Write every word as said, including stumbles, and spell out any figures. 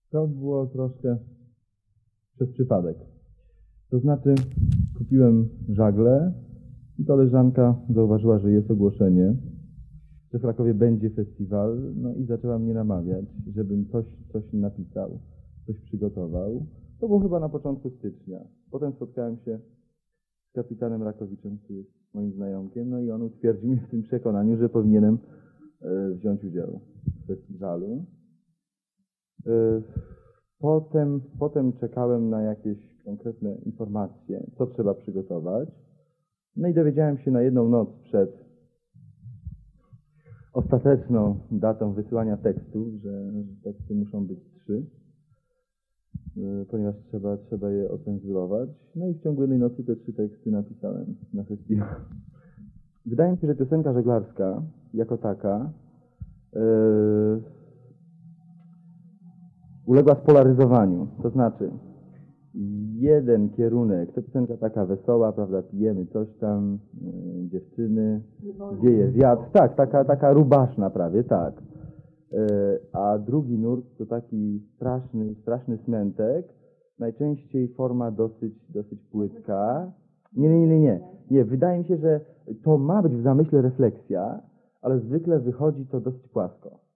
To było troszkę przez przypadek. To znaczy, kupiłem żagle i koleżanka zauważyła, że jest ogłoszenie, że w Krakowie będzie festiwal, no i zaczęła mnie namawiać, żebym coś, coś napisał, coś przygotował. To było chyba na początku stycznia. Potem spotkałem się z kapitanem Rakowiczem, który jest moim znajomkiem, no i on utwierdził mnie w tym przekonaniu, że powinienem e, wziąć udział w festiwalu. E, potem, potem czekałem na jakieś konkretne informacje, co trzeba przygotować. No i dowiedziałem się na jedną noc przed ostateczną datą wysyłania tekstów, że teksty muszą być trzy, ponieważ trzeba, trzeba je ocenzurować. No i w ciągu jednej nocy te trzy teksty napisałem na festiwalu. Wydaje mi się, że piosenka żeglarska jako taka yy, uległa spolaryzowaniu. To znaczy, jeden kierunek, to piosenka taka wesoła, prawda, pijemy coś tam, yy, dziewczyny, wieje wiatr, tak, taka, taka rubaszna prawie, tak. Yy, a drugi nurt to taki straszny, straszny smętek, najczęściej forma dosyć, dosyć płytka. Nie, nie, nie, nie, nie, wydaje mi się, że to ma być w zamyśle refleksja, ale zwykle wychodzi to dosyć płasko.